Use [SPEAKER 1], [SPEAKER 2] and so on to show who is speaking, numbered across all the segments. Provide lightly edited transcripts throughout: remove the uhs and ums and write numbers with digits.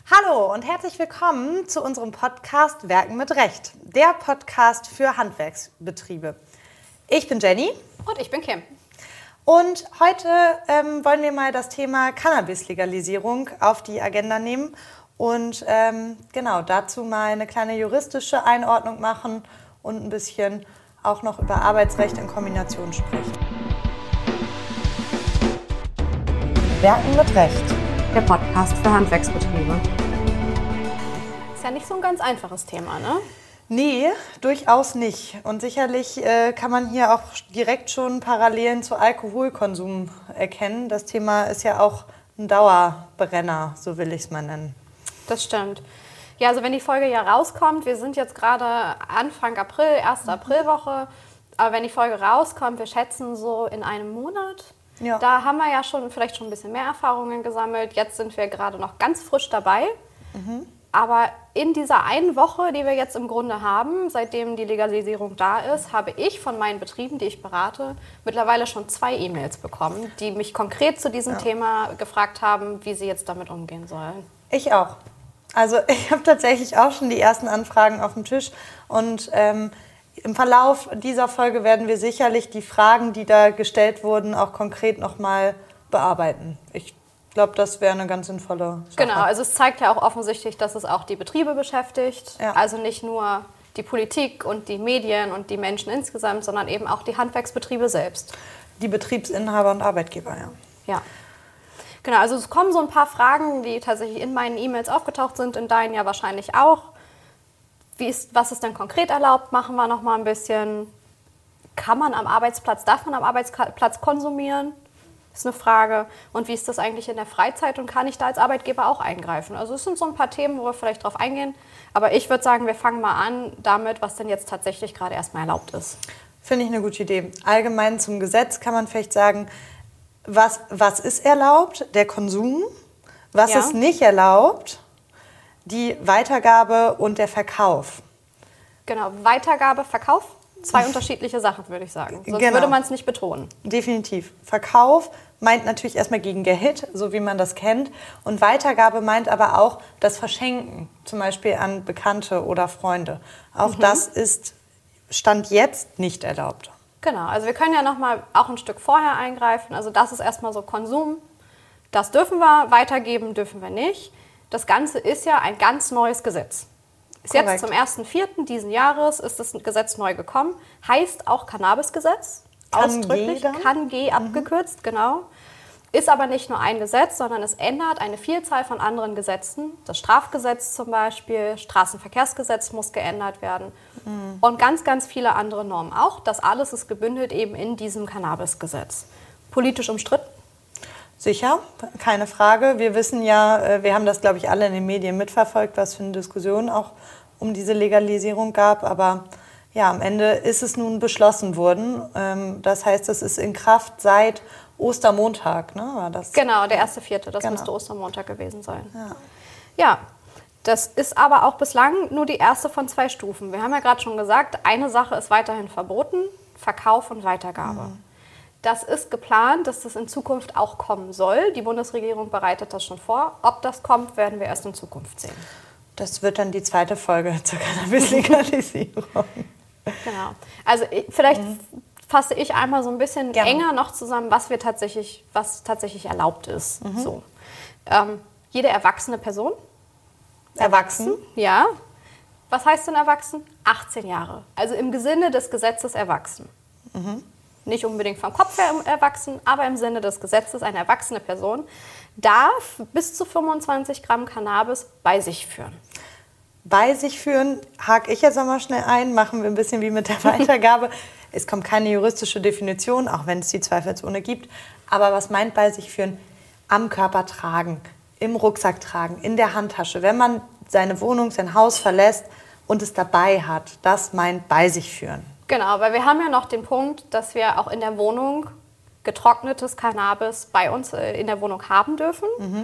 [SPEAKER 1] Hallo und herzlich willkommen zu unserem Podcast Werken mit Recht, der Podcast für Handwerksbetriebe. Ich bin Jenny.
[SPEAKER 2] Und ich bin Kim.
[SPEAKER 1] Und heute wollen wir mal das Thema Cannabis-Legalisierung auf die Agenda nehmen und dazu mal eine kleine juristische Einordnung machen und ein bisschen auch noch über Arbeitsrecht in Kombination sprechen. Werken mit Recht.
[SPEAKER 2] Der Podcast für Handwerksbetriebe. Ist ja nicht so ein ganz einfaches Thema, ne?
[SPEAKER 1] Nee, durchaus nicht. Und sicherlich kann man hier auch direkt schon Parallelen zu Alkoholkonsum erkennen. Das Thema ist ja auch ein Dauerbrenner, so will ich es mal nennen.
[SPEAKER 2] Das stimmt. Ja, also wenn die Folge ja rauskommt, wir sind jetzt gerade Anfang April, erste Aprilwoche, aber wenn die Folge rauskommt, wir schätzen so in einem Monat. Ja. Da haben wir ja vielleicht schon ein bisschen mehr Erfahrungen gesammelt. Jetzt sind wir gerade noch ganz frisch dabei. Mhm. Aber in dieser einen Woche, die wir jetzt im Grunde haben, seitdem die Legalisierung da ist, habe ich von meinen Betrieben, die ich berate, mittlerweile schon 2 E-Mails bekommen, die mich konkret zu diesem Thema gefragt haben, wie sie jetzt damit umgehen sollen.
[SPEAKER 1] Ich auch. Also ich habe tatsächlich auch schon die ersten Anfragen auf dem Tisch und im Verlauf dieser Folge werden wir sicherlich die Fragen, die da gestellt wurden, auch konkret nochmal bearbeiten. Ich glaube, das wäre eine ganz sinnvolle Sache.
[SPEAKER 2] Genau, also es zeigt ja auch offensichtlich, dass es auch die Betriebe beschäftigt. Ja. Also nicht nur die Politik und die Medien und die Menschen insgesamt, sondern eben auch die Handwerksbetriebe selbst.
[SPEAKER 1] Die Betriebsinhaber und Arbeitgeber, ja.
[SPEAKER 2] Ja. Genau, also es kommen so ein paar Fragen, die tatsächlich in meinen E-Mails aufgetaucht sind, in deinen ja wahrscheinlich auch. Was ist denn konkret erlaubt? Machen wir noch mal ein bisschen. Darf man am Arbeitsplatz konsumieren? Ist eine Frage. Und wie ist das eigentlich in der Freizeit? Und kann ich da als Arbeitgeber auch eingreifen? Also es sind so ein paar Themen, wo wir vielleicht drauf eingehen. Aber ich würde sagen, wir fangen mal an damit, was denn jetzt tatsächlich gerade erstmal erlaubt ist.
[SPEAKER 1] Finde ich eine gute Idee. Allgemein zum Gesetz kann man vielleicht sagen, was ist erlaubt? Der Konsum. Was ist nicht erlaubt? Die Weitergabe und der Verkauf.
[SPEAKER 2] Genau, Weitergabe, Verkauf, 2 unterschiedliche Sachen, würde ich sagen. Sonst würde man es nicht betonen.
[SPEAKER 1] Definitiv. Verkauf meint natürlich erstmal gegen Geld, so wie man das kennt. Und Weitergabe meint aber auch das Verschenken, zum Beispiel an Bekannte oder Freunde. Auch das ist Stand jetzt nicht erlaubt.
[SPEAKER 2] Genau, also wir können ja noch mal auch ein Stück vorher eingreifen. Also das ist erstmal so Konsum. Das dürfen wir, weitergeben dürfen wir nicht. Das Ganze ist ja ein ganz neues Gesetz. Ist jetzt zum 1.4. diesen Jahres ist das Gesetz neu gekommen. Heißt auch Cannabis-Gesetz. Ausdrücklich. Kann-G abgekürzt, genau. Ist aber nicht nur ein Gesetz, sondern es ändert eine Vielzahl von anderen Gesetzen. Das Strafgesetz zum Beispiel, Straßenverkehrsgesetz muss geändert werden. Und ganz, ganz viele andere Normen auch. Das alles ist gebündelt eben in diesem Cannabis-Gesetz. Politisch umstritten?
[SPEAKER 1] Sicher, keine Frage. Wir wissen ja, wir haben das, glaube ich, alle in den Medien mitverfolgt, was für eine Diskussion auch um diese Legalisierung gab. Aber ja, am Ende ist es nun beschlossen worden. Das heißt, es ist in Kraft seit Ostermontag, ne? War das?
[SPEAKER 2] Genau, der 1.4. Das müsste Ostermontag gewesen sein. Ja, das ist aber auch bislang nur die erste von 2 Stufen. Wir haben ja gerade schon gesagt, eine Sache ist weiterhin verboten, Verkauf und Weitergabe. Das ist geplant, dass das in Zukunft auch kommen soll. Die Bundesregierung bereitet das schon vor. Ob das kommt, werden wir erst in Zukunft sehen.
[SPEAKER 1] Das wird dann die 2. Folge zur Cannabis-Legalisierung.
[SPEAKER 2] Genau. Also vielleicht fasse ich einmal so ein bisschen enger noch zusammen, was tatsächlich erlaubt ist. So. Jede erwachsene Person.
[SPEAKER 1] Erwachsen?
[SPEAKER 2] Ja. Was heißt denn erwachsen? 18 Jahre. Also im Sinne des Gesetzes erwachsen. Nicht unbedingt vom Kopf her erwachsen, aber im Sinne des Gesetzes, eine erwachsene Person darf bis zu 25 Gramm Cannabis bei sich führen.
[SPEAKER 1] Bei sich führen, hake ich jetzt nochmal schnell ein, machen wir ein bisschen wie mit der Weitergabe. Es kommt keine juristische Definition, auch wenn es die zweifelsohne gibt. Aber was meint bei sich führen? Am Körper tragen, im Rucksack tragen, in der Handtasche. Wenn man seine Wohnung, sein Haus verlässt und es dabei hat, das meint bei sich führen.
[SPEAKER 2] Genau, weil wir haben ja noch den Punkt, dass wir auch in der Wohnung getrocknetes Cannabis bei uns in der Wohnung haben dürfen.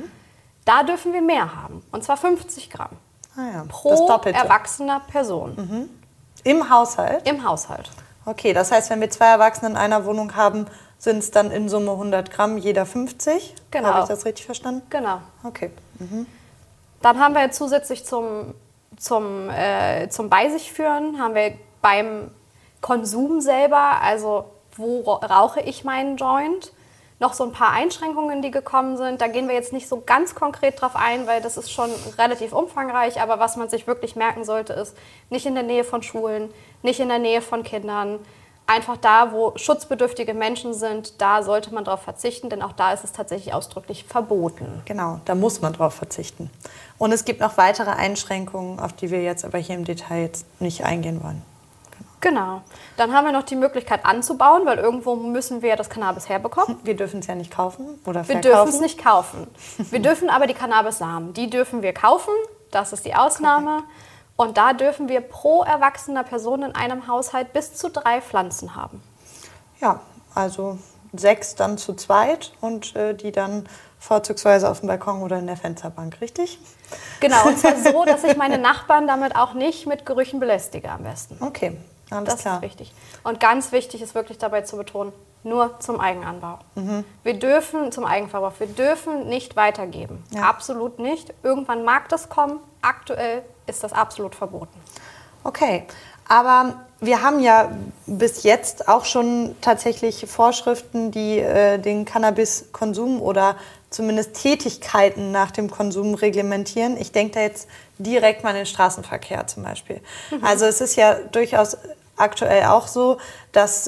[SPEAKER 2] Da dürfen wir mehr haben, und zwar 50 Gramm pro erwachsener Person.
[SPEAKER 1] Im Haushalt?
[SPEAKER 2] Im Haushalt.
[SPEAKER 1] Okay, das heißt, wenn wir 2 Erwachsene in einer Wohnung haben, sind es dann in Summe 100 Gramm, jeder 50?
[SPEAKER 2] Genau.
[SPEAKER 1] Habe ich das richtig verstanden?
[SPEAKER 2] Genau.
[SPEAKER 1] Okay.
[SPEAKER 2] Dann haben wir zusätzlich zum Bei sich führen, haben wir beim Konsum selber, also wo rauche ich meinen Joint, noch so ein paar Einschränkungen, die gekommen sind. Da gehen wir jetzt nicht so ganz konkret drauf ein, weil das ist schon relativ umfangreich. Aber was man sich wirklich merken sollte, ist, nicht in der Nähe von Schulen, nicht in der Nähe von Kindern. Einfach da, wo schutzbedürftige Menschen sind, da sollte man darauf verzichten, denn auch da ist es tatsächlich ausdrücklich verboten.
[SPEAKER 1] Genau, da muss man drauf verzichten. Und es gibt noch weitere Einschränkungen, auf die wir jetzt aber hier im Detail jetzt nicht eingehen wollen.
[SPEAKER 2] Genau. Dann haben wir noch die Möglichkeit anzubauen, weil irgendwo müssen wir das Cannabis herbekommen.
[SPEAKER 1] Wir dürfen es ja nicht kaufen oder verkaufen.
[SPEAKER 2] Wir dürfen es nicht kaufen. Wir dürfen aber die Cannabissamen, die dürfen wir kaufen. Das ist die Ausnahme. Correct. Und da dürfen wir pro erwachsener Person in einem Haushalt bis zu 3 Pflanzen haben.
[SPEAKER 1] Ja, also 6 dann zu zweit und die dann vorzugsweise auf dem Balkon oder in der Fensterbank, richtig?
[SPEAKER 2] Genau, und zwar so, dass ich meine Nachbarn damit auch nicht mit Gerüchen belästige am besten.
[SPEAKER 1] Okay, alles klar.
[SPEAKER 2] Das ist wichtig. Und ganz wichtig ist wirklich dabei zu betonen, nur zum Eigenanbau. Wir dürfen, zum Eigenverbrauch, wir dürfen nicht weitergeben. Ja. Absolut nicht. Irgendwann mag das kommen. Aktuell ist das absolut verboten.
[SPEAKER 1] Okay, aber wir haben ja bis jetzt auch schon tatsächlich Vorschriften, die den Cannabiskonsum oder zumindest Tätigkeiten nach dem Konsum reglementieren. Ich denke da jetzt direkt mal an den Straßenverkehr zum Beispiel. Also es ist ja durchaus aktuell auch so, dass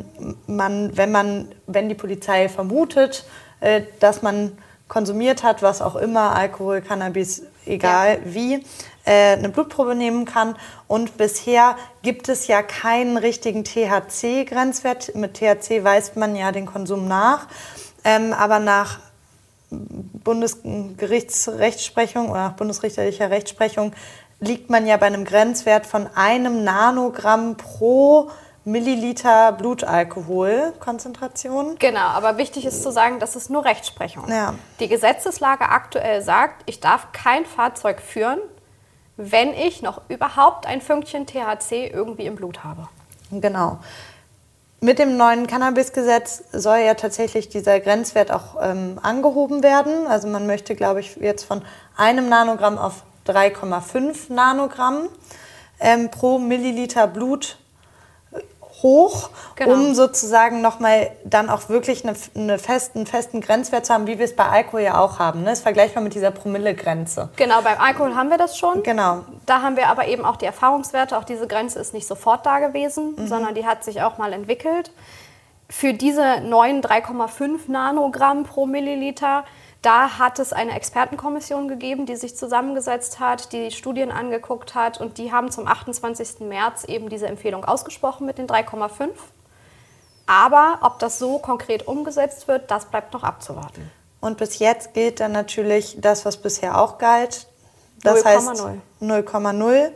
[SPEAKER 1] wenn die Polizei vermutet, dass man konsumiert hat, was auch immer, Alkohol, Cannabis, egal wie, eine Blutprobe nehmen kann. Und bisher gibt es ja keinen richtigen THC-Grenzwert. Mit THC weist man ja den Konsum nach. Aber nach Bundesgerichtsrechtsprechung oder nach bundesrichterlicher Rechtsprechung liegt man ja bei einem Grenzwert von 1 Nanogramm pro Milliliter Blutalkoholkonzentration.
[SPEAKER 2] Genau, aber wichtig ist zu sagen, das ist nur Rechtsprechung.
[SPEAKER 1] Ja.
[SPEAKER 2] Die Gesetzeslage aktuell sagt, ich darf kein Fahrzeug führen, wenn ich noch überhaupt ein Fünkchen THC irgendwie im Blut habe.
[SPEAKER 1] Genau. Mit dem neuen Cannabisgesetz soll ja tatsächlich dieser Grenzwert auch angehoben werden. Also man möchte, glaube ich, jetzt von 1 Nanogramm auf 3,5 Nanogramm pro Milliliter Blut hoch, genau, um sozusagen nochmal dann auch wirklich einen festen Grenzwert zu haben, wie wir es bei Alkohol ja auch haben. Ne? Das ist vergleichbar mit dieser Promillegrenze.
[SPEAKER 2] Genau, beim Alkohol haben wir das schon.
[SPEAKER 1] Genau.
[SPEAKER 2] Da haben wir aber eben auch die Erfahrungswerte. Auch diese Grenze ist nicht sofort da gewesen, sondern die hat sich auch mal entwickelt. Für diese neuen 3,5 Nanogramm pro Milliliter, da hat es eine Expertenkommission gegeben, die sich zusammengesetzt hat, die Studien angeguckt hat und die haben zum 28. März eben diese Empfehlung ausgesprochen mit den 3,5. Aber ob das so konkret umgesetzt wird, das bleibt noch abzuwarten.
[SPEAKER 1] Und bis jetzt gilt dann natürlich das, was bisher auch galt. Das heißt 0,0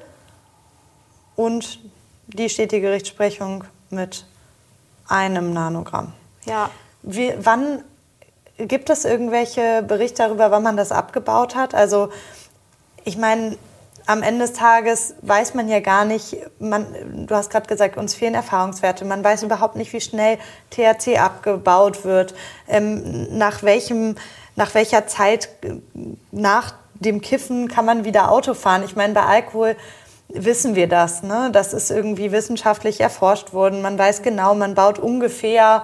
[SPEAKER 1] und die stetige Rechtsprechung mit 1 Nanogramm.
[SPEAKER 2] Ja.
[SPEAKER 1] Wann gibt es irgendwelche Berichte darüber, wann man das abgebaut hat? Also ich meine, am Ende des Tages weiß man ja gar nicht, du hast gerade gesagt, uns fehlen Erfahrungswerte. Man weiß überhaupt nicht, wie schnell THC abgebaut wird, nach welcher Zeit nach dem Kiffen kann man wieder Auto fahren. Ich meine, bei Alkohol wissen wir das, ne? Das ist irgendwie wissenschaftlich erforscht worden. Man weiß genau, man baut ungefähr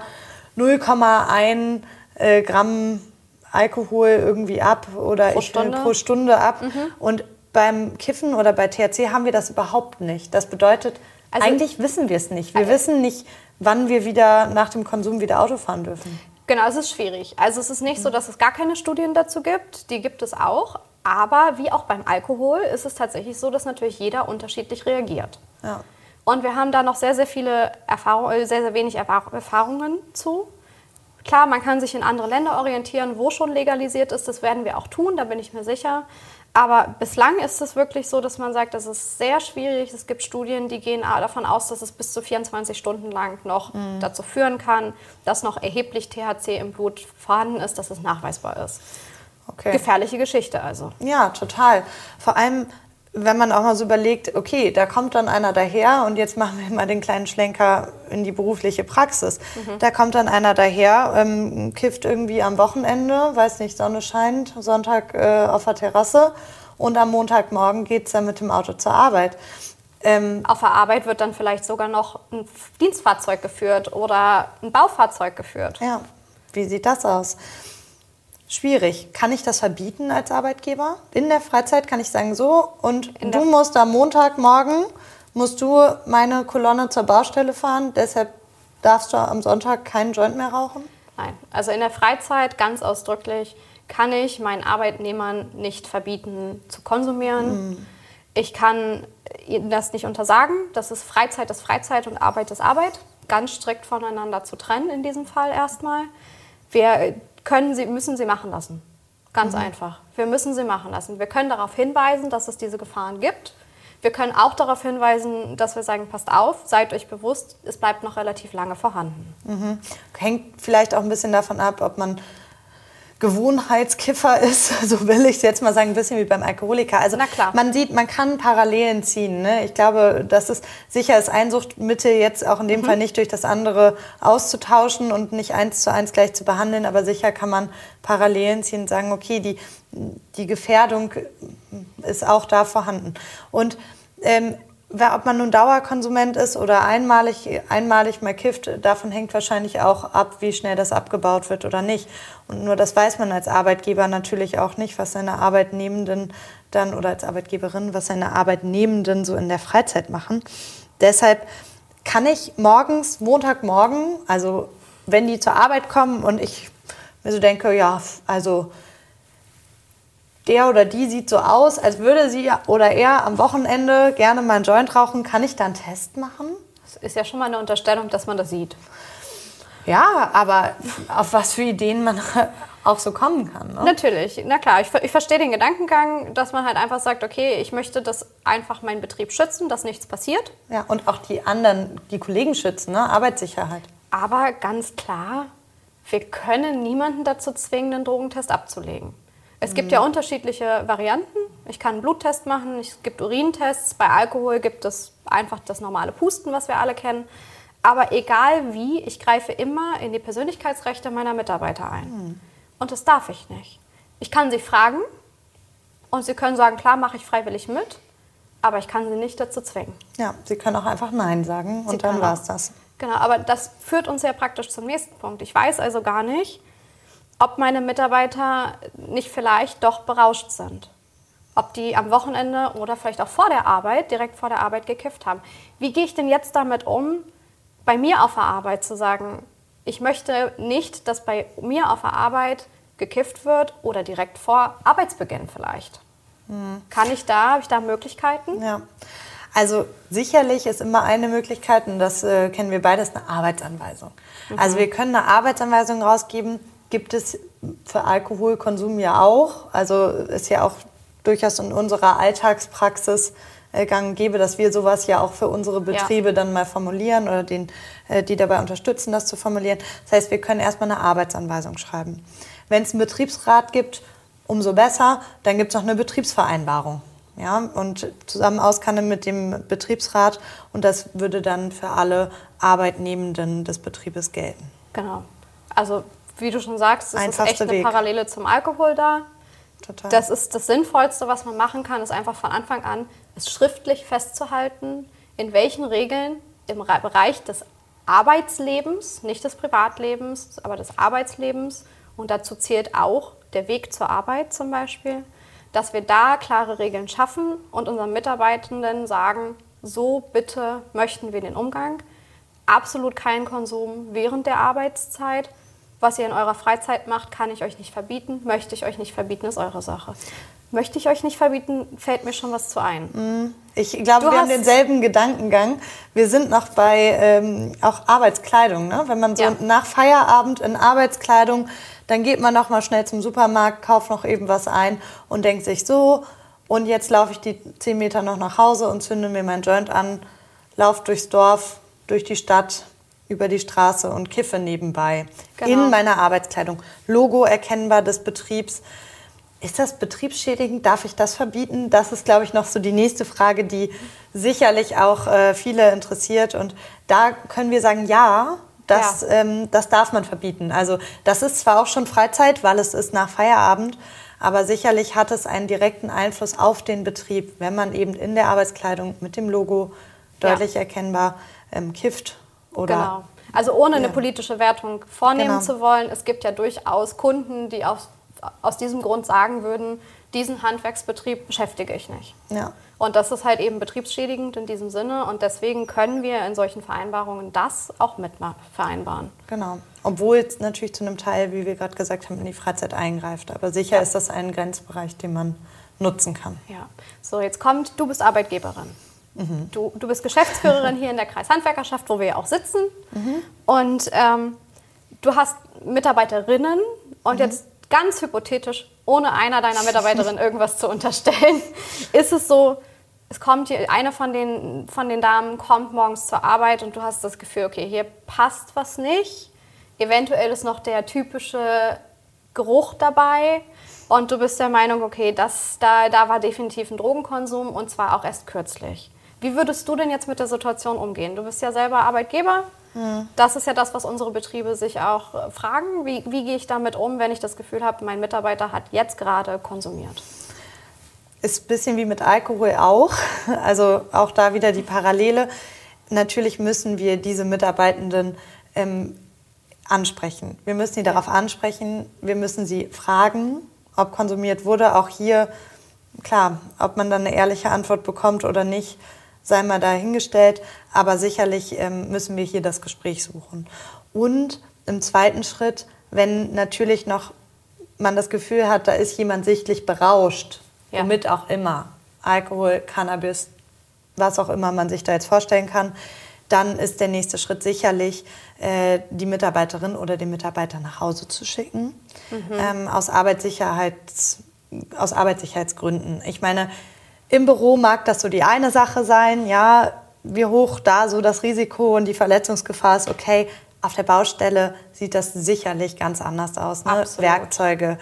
[SPEAKER 1] 0,1 Gramm Alkohol irgendwie ab oder pro Stunde ab. Und beim Kiffen oder bei THC haben wir das überhaupt nicht. Das bedeutet, also, eigentlich wissen wir es nicht. Wir wissen nicht, wann wir wieder nach dem Konsum wieder Auto fahren dürfen.
[SPEAKER 2] Genau, es ist schwierig. Also es ist nicht so, dass es gar keine Studien dazu gibt. Die gibt es auch. Aber wie auch beim Alkohol ist es tatsächlich so, dass natürlich jeder unterschiedlich reagiert.
[SPEAKER 1] Ja.
[SPEAKER 2] Und wir haben da noch sehr, sehr wenig Erfahrungen zu. Klar, man kann sich in andere Länder orientieren, wo schon legalisiert ist. Das werden wir auch tun, da bin ich mir sicher. Aber bislang ist es wirklich so, dass man sagt, das ist sehr schwierig. Es gibt Studien, die gehen davon aus, dass es bis zu 24 Stunden lang noch dazu führen kann, dass noch erheblich THC im Blut vorhanden ist, dass es nachweisbar ist.
[SPEAKER 1] Okay.
[SPEAKER 2] Gefährliche Geschichte also.
[SPEAKER 1] Ja, total. Vor allem, wenn man auch mal so überlegt, okay, da kommt dann einer daher und jetzt machen wir mal den kleinen Schlenker in die berufliche Praxis. Da kommt dann einer daher, kifft irgendwie am Wochenende, weiß nicht, Sonne scheint, Sonntag auf der Terrasse und am Montagmorgen geht es dann mit dem Auto zur Arbeit.
[SPEAKER 2] Auf der Arbeit wird dann vielleicht sogar noch ein Dienstfahrzeug geführt oder ein Baufahrzeug geführt.
[SPEAKER 1] Ja, wie sieht das aus? Schwierig. Kann ich das verbieten als Arbeitgeber? In der Freizeit kann ich sagen, so, und du musst am Montagmorgen, musst du meine Kolonne zur Baustelle fahren, deshalb darfst du am Sonntag keinen Joint mehr rauchen?
[SPEAKER 2] Nein, also in der Freizeit ganz ausdrücklich kann ich meinen Arbeitnehmern nicht verbieten zu konsumieren. Ich kann ihnen das nicht untersagen. Das ist Freizeit und Arbeit ist Arbeit. Ganz strikt voneinander zu trennen in diesem Fall erstmal. Müssen sie machen lassen. Ganz einfach. Wir müssen sie machen lassen. Wir können darauf hinweisen, dass es diese Gefahren gibt. Wir können auch darauf hinweisen, dass wir sagen, passt auf, seid euch bewusst, es bleibt noch relativ lange vorhanden.
[SPEAKER 1] Hängt vielleicht auch ein bisschen davon ab, ob man Gewohnheitskiffer ist, so will ich es jetzt mal sagen, ein bisschen wie beim Alkoholiker. Also man sieht, man kann Parallelen ziehen. Ne? Ich glaube, dass es sicher ist, Einsuchtmittel jetzt auch in dem Fall nicht durch das andere auszutauschen und nicht 1:1 gleich zu behandeln, aber sicher kann man Parallelen ziehen und sagen, okay, die Gefährdung ist auch da vorhanden. Und ob man nun Dauerkonsument ist oder einmalig mal kifft, davon hängt wahrscheinlich auch ab, wie schnell das abgebaut wird oder nicht. Und nur das weiß man als Arbeitgeber natürlich auch nicht, was seine Arbeitnehmenden dann oder als Arbeitgeberin, was seine Arbeitnehmenden so in der Freizeit machen. Deshalb kann ich Montagmorgen, also wenn die zur Arbeit kommen und ich mir so denke, ja, also der oder die sieht so aus, als würde sie oder er am Wochenende gerne mal einen Joint rauchen. Kann ich da einen Test machen?
[SPEAKER 2] Das ist ja schon mal eine Unterstellung, dass man das sieht.
[SPEAKER 1] Ja, aber auf was für Ideen man auch so kommen kann. Ne?
[SPEAKER 2] Natürlich, na klar. Ich verstehe den Gedankengang, dass man halt einfach sagt, okay, ich möchte das einfach meinen Betrieb schützen, dass nichts passiert.
[SPEAKER 1] Ja, und auch die Kollegen schützen, ne? Arbeitssicherheit.
[SPEAKER 2] Aber ganz klar, wir können niemanden dazu zwingen, einen Drogentest abzulegen. Es gibt ja unterschiedliche Varianten. Ich kann einen Bluttest machen, es gibt Urintests. Bei Alkohol gibt es einfach das normale Pusten, was wir alle kennen. Aber egal wie, ich greife immer in die Persönlichkeitsrechte meiner Mitarbeiter ein. Und das darf ich nicht. Ich kann sie fragen und sie können sagen, klar, mache ich freiwillig mit, aber ich kann sie nicht dazu zwingen.
[SPEAKER 1] Ja, sie können auch einfach Nein sagen und dann war es das.
[SPEAKER 2] Genau, aber das führt uns ja praktisch zum nächsten Punkt. Ich weiß also gar nicht, ob meine Mitarbeiter nicht vielleicht doch berauscht sind. Ob die am Wochenende oder vielleicht auch direkt vor der Arbeit gekifft haben. Wie gehe ich denn jetzt damit um, bei mir auf der Arbeit zu sagen, ich möchte nicht, dass bei mir auf der Arbeit gekifft wird oder direkt vor Arbeitsbeginn vielleicht? Habe ich da Möglichkeiten?
[SPEAKER 1] Ja, also sicherlich ist immer eine Möglichkeit, und das kennen wir beide, ist eine Arbeitsanweisung. Also wir können eine Arbeitsanweisung rausgeben, gibt es für Alkoholkonsum ja auch. Also ist ja auch durchaus in unserer Alltagspraxis gang und gäbe, dass wir sowas ja auch für unsere Betriebe dann mal formulieren oder die dabei unterstützen, das zu formulieren. Das heißt, wir können erstmal eine Arbeitsanweisung schreiben. Wenn es einen Betriebsrat gibt, umso besser, dann gibt es noch eine Betriebsvereinbarung. Ja, und zusammen kann mit dem Betriebsrat, und das würde dann für alle Arbeitnehmenden des Betriebes gelten.
[SPEAKER 2] Genau. Also wie du schon sagst, es ist echt eine
[SPEAKER 1] Weg.
[SPEAKER 2] Parallele zum Alkohol da.
[SPEAKER 1] Total.
[SPEAKER 2] Das ist das Sinnvollste, was man machen kann, ist einfach von Anfang an, es schriftlich festzuhalten, in welchen Regeln im Bereich des Arbeitslebens, nicht des Privatlebens, aber des Arbeitslebens, und dazu zählt auch der Weg zur Arbeit zum Beispiel, dass wir da klare Regeln schaffen und unseren Mitarbeitenden sagen, so bitte möchten wir den Umgang. Absolut keinen Konsum während der Arbeitszeit. Was ihr in eurer Freizeit macht, kann ich euch nicht verbieten. Möchte ich euch nicht verbieten, ist eure Sache. Möchte ich euch nicht verbieten, fällt mir schon was zu ein.
[SPEAKER 1] Ich glaube, wir haben denselben Gedankengang. Wir sind noch bei auch Arbeitskleidung. Ne? Wenn man so nach Feierabend in Arbeitskleidung, dann geht man noch mal schnell zum Supermarkt, kauft noch eben was ein und denkt sich so, und jetzt laufe ich die 10 Meter noch nach Hause und zünde mir mein Joint an, laufe durchs Dorf, durch die Stadt, über die Straße und kiffe nebenbei. Genau. In meiner Arbeitskleidung. Logo erkennbar des Betriebs. Ist das betriebsschädigend? Darf ich das verbieten? Das ist, glaube ich, noch so die nächste Frage, die sicherlich auch viele interessiert. Und da können wir sagen, ja, das darf man verbieten. Also das ist zwar auch schon Freizeit, weil es ist nach Feierabend, Aber sicherlich hat es einen direkten Einfluss auf den Betrieb, wenn man eben in der Arbeitskleidung mit dem Logo deutlich erkennbar kifft. Oder
[SPEAKER 2] genau. Also ohne eine politische Wertung vornehmen zu wollen. Es gibt ja durchaus Kunden, die aus diesem Grund sagen würden, diesen Handwerksbetrieb beschäftige ich nicht.
[SPEAKER 1] Ja.
[SPEAKER 2] Und das ist halt eben betriebsschädigend in diesem Sinne. Und deswegen können wir in solchen Vereinbarungen das auch mit vereinbaren.
[SPEAKER 1] Genau. Obwohl es natürlich zu einem Teil, wie wir gerade gesagt haben, in die Freizeit eingreift. Aber sicher ist das ein Grenzbereich, den man nutzen kann.
[SPEAKER 2] Ja. So, jetzt kommt, du bist Arbeitgeberin. Du bist Geschäftsführerin hier in der Kreishandwerkerschaft, wo wir ja auch sitzen. Und du hast Mitarbeiterinnen. Und jetzt ganz hypothetisch, ohne einer deiner Mitarbeiterinnen irgendwas zu unterstellen, ist es so, eine von den Damen kommt morgens zur Arbeit und du hast das Gefühl, okay, hier passt was nicht. Eventuell ist noch der typische Geruch dabei. Und du bist der Meinung, okay, da war definitiv ein Drogenkonsum und zwar auch erst kürzlich. Wie würdest du denn jetzt mit der Situation umgehen? Du bist ja selber Arbeitgeber. Das ist ja das, was unsere Betriebe sich auch fragen. Wie gehe ich damit um, wenn ich das Gefühl habe, mein Mitarbeiter hat jetzt gerade konsumiert?
[SPEAKER 1] Ist ein bisschen wie mit Alkohol auch. Also auch da wieder die Parallele. Natürlich müssen wir diese Mitarbeitenden ansprechen. Wir müssen sie darauf ansprechen. Wir müssen sie fragen, ob konsumiert wurde. Auch hier, klar, ob man dann eine ehrliche Antwort bekommt oder nicht, sei mal dahingestellt, aber sicherlich müssen wir hier das Gespräch suchen. Und im zweiten Schritt, wenn natürlich noch man das Gefühl hat, da ist jemand sichtlich berauscht, womit auch immer, Alkohol, Cannabis, was auch immer man sich da jetzt vorstellen kann, dann ist der nächste Schritt sicherlich, die Mitarbeiterin oder den Mitarbeiter nach Hause zu schicken, aus Arbeitssicherheitsgründen. Ich meine, im Büro mag das so die eine Sache sein, ja, wie hoch da so das Risiko und die Verletzungsgefahr ist, okay. Auf der Baustelle sieht das sicherlich ganz anders aus. Ne? Werkzeuge,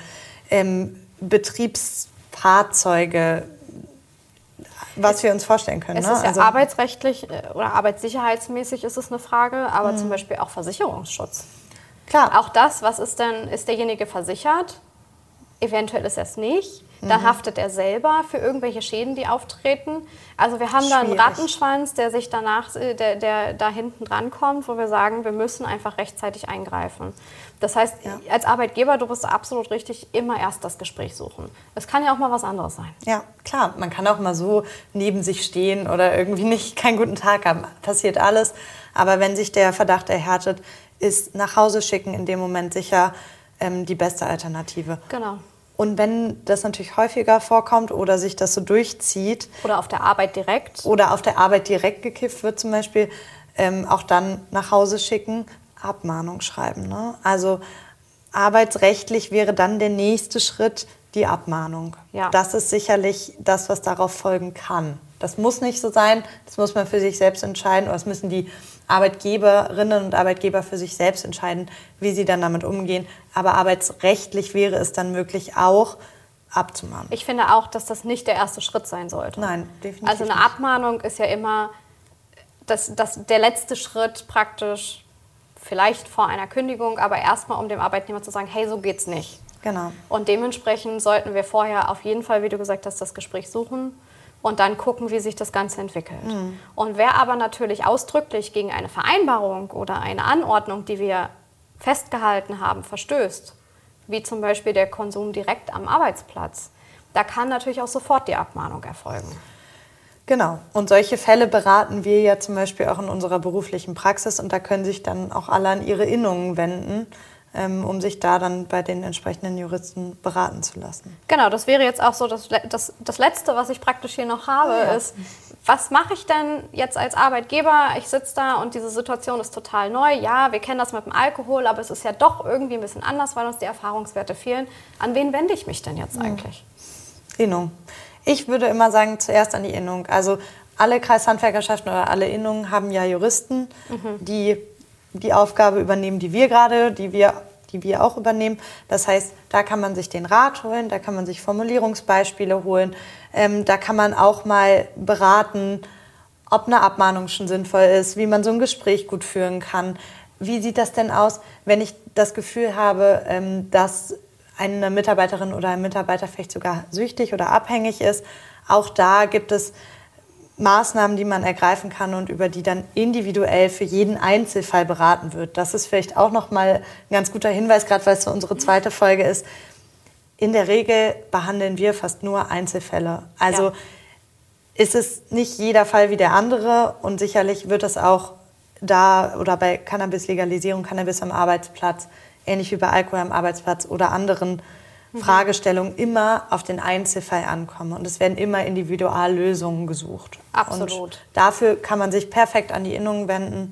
[SPEAKER 1] Betriebsfahrzeuge, was wir uns vorstellen können.
[SPEAKER 2] Es ist ja arbeitsrechtlich oder arbeitssicherheitsmäßig ist es eine Frage, aber zum Beispiel auch Versicherungsschutz.
[SPEAKER 1] Klar.
[SPEAKER 2] Auch das, was ist denn, ist derjenige versichert? Eventuell ist er es nicht. Dann haftet er selber für irgendwelche Schäden, die auftreten. Also wir haben da einen Rattenschwanz, der sich danach, der da hinten dran kommt, wo wir sagen, wir müssen einfach rechtzeitig eingreifen. Das heißt, als Arbeitgeber, du bist absolut richtig, immer erst das Gespräch suchen. Es kann ja auch mal was anderes sein.
[SPEAKER 1] Ja, klar. Man kann auch mal so neben sich stehen oder irgendwie keinen guten Tag haben. Passiert alles. Aber wenn sich der Verdacht erhärtet, ist nach Hause schicken in dem Moment sicher die beste Alternative.
[SPEAKER 2] Genau.
[SPEAKER 1] Und wenn das natürlich häufiger vorkommt oder sich das so durchzieht.
[SPEAKER 2] Oder auf der Arbeit direkt.
[SPEAKER 1] Oder auf der Arbeit direkt gekifft wird zum Beispiel, auch dann nach Hause schicken, Abmahnung schreiben. Ne? Also arbeitsrechtlich wäre dann der nächste Schritt die Abmahnung. Ja. Das ist sicherlich das, was darauf folgen kann. Das muss nicht so sein, das muss man für sich selbst entscheiden. Oder das müssen die Arbeitgeberinnen und Arbeitgeber für sich selbst entscheiden, wie sie dann damit umgehen. Aber arbeitsrechtlich wäre es dann möglich, auch abzumahnen.
[SPEAKER 2] Ich finde auch, dass das nicht der erste Schritt sein sollte.
[SPEAKER 1] Nein, definitiv
[SPEAKER 2] Also eine Abmahnung ist ja immer der letzte Schritt praktisch, vielleicht vor einer Kündigung, aber erstmal, um dem Arbeitnehmer zu sagen, hey, so geht's nicht.
[SPEAKER 1] Genau.
[SPEAKER 2] Und dementsprechend sollten wir vorher auf jeden Fall, wie du gesagt hast, das Gespräch suchen und dann gucken, wie sich das Ganze entwickelt. Und wer aber natürlich ausdrücklich gegen eine Vereinbarung oder eine Anordnung, die wir festgehalten haben, verstößt, wie zum Beispiel der Konsum direkt am Arbeitsplatz, da kann natürlich auch sofort die Abmahnung erfolgen.
[SPEAKER 1] Genau. Und solche Fälle beraten wir ja zum Beispiel auch in unserer beruflichen Praxis und da können sich dann auch alle an ihre Innungen wenden, um sich da dann bei den entsprechenden Juristen beraten zu lassen.
[SPEAKER 2] Genau, das wäre jetzt auch so das Letzte, was ich praktisch hier noch habe, ist, was mache ich denn jetzt als Arbeitgeber? Ich sitze da und diese Situation ist total neu. Ja, wir kennen das mit dem Alkohol, aber es ist ja doch irgendwie ein bisschen anders, weil uns die Erfahrungswerte fehlen. An wen wende ich mich denn jetzt eigentlich?
[SPEAKER 1] Innung. Ich würde immer sagen, zuerst an die Innung. Also alle Kreishandwerkerschaften oder alle Innungen haben ja Juristen, die die Aufgabe übernehmen, die wir auch übernehmen. Das heißt, da kann man sich den Rat holen, da kann man sich Formulierungsbeispiele holen, da kann man auch mal beraten, ob eine Abmahnung schon sinnvoll ist, wie man so ein Gespräch gut führen kann. Wie sieht das denn aus, wenn ich das Gefühl habe, dass eine Mitarbeiterin oder ein Mitarbeiter vielleicht sogar süchtig oder abhängig ist. Auch da gibt es Maßnahmen, die man ergreifen kann und über die dann individuell für jeden Einzelfall beraten wird. Das ist vielleicht auch nochmal ein ganz guter Hinweis, gerade weil es so unsere zweite Folge ist. In der Regel behandeln wir fast nur Einzelfälle. Also ist es nicht jeder Fall wie der andere und sicherlich wird es auch da oder bei Cannabis-Legalisierung, Cannabis am Arbeitsplatz, ähnlich wie bei Alkohol am Arbeitsplatz oder anderen Fragestellungen immer auf den Einzelfall ankommen. Und es werden immer Individuallösungen gesucht.
[SPEAKER 2] Absolut.
[SPEAKER 1] Und dafür kann man sich perfekt an die Innung wenden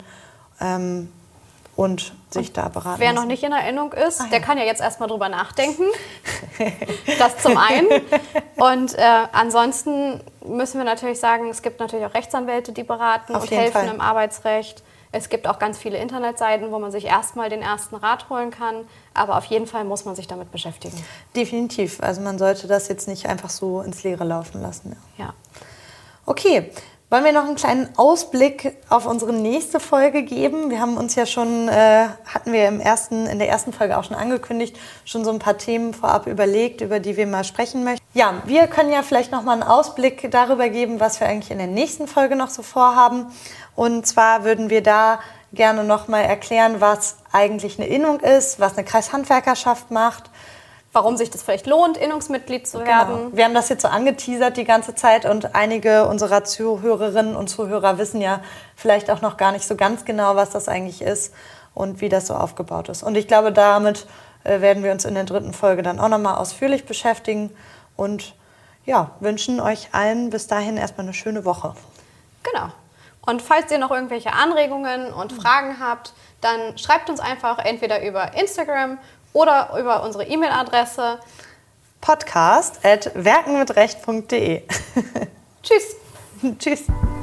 [SPEAKER 1] und sich da beraten
[SPEAKER 2] Wer
[SPEAKER 1] lassen.
[SPEAKER 2] noch nicht in Erinnerung ist, der kann ja jetzt erstmal drüber nachdenken. Das zum einen. Und ansonsten müssen wir natürlich sagen, es gibt natürlich auch Rechtsanwälte, die beraten und helfen im Arbeitsrecht. Es gibt auch ganz viele Internetseiten, wo man sich erstmal den ersten Rat holen kann. Aber auf jeden Fall muss man sich damit beschäftigen.
[SPEAKER 1] Definitiv. Also man sollte das jetzt nicht einfach so ins Leere laufen lassen.
[SPEAKER 2] Ja.
[SPEAKER 1] Okay. Wollen wir noch einen kleinen Ausblick auf unsere nächste Folge geben? Wir haben uns ja schon, hatten wir in der ersten Folge auch schon angekündigt, schon so ein paar Themen vorab überlegt, über die wir mal sprechen möchten. Ja, wir können ja vielleicht noch mal einen Ausblick darüber geben, was wir eigentlich in der nächsten Folge noch so vorhaben. Und zwar würden wir da gerne noch mal erklären, was eigentlich eine Innung ist, was eine Kreishandwerkerschaft macht.
[SPEAKER 2] Warum sich das vielleicht lohnt, Innungsmitglied zu werden.
[SPEAKER 1] Genau. Wir haben das jetzt so angeteasert die ganze Zeit und einige unserer Zuhörerinnen und Zuhörer wissen ja vielleicht auch noch gar nicht so ganz genau, was das eigentlich ist und wie das so aufgebaut ist. Und ich glaube, damit werden wir uns in der 3. Folge dann auch nochmal ausführlich beschäftigen und ja, wünschen euch allen bis dahin erstmal eine schöne Woche.
[SPEAKER 2] Genau. Und falls ihr noch irgendwelche Anregungen und Fragen habt, dann schreibt uns einfach entweder über Instagram oder über unsere E-Mail-Adresse
[SPEAKER 1] podcast@werkenmitrecht.de.
[SPEAKER 2] Tschüss.
[SPEAKER 1] Tschüss.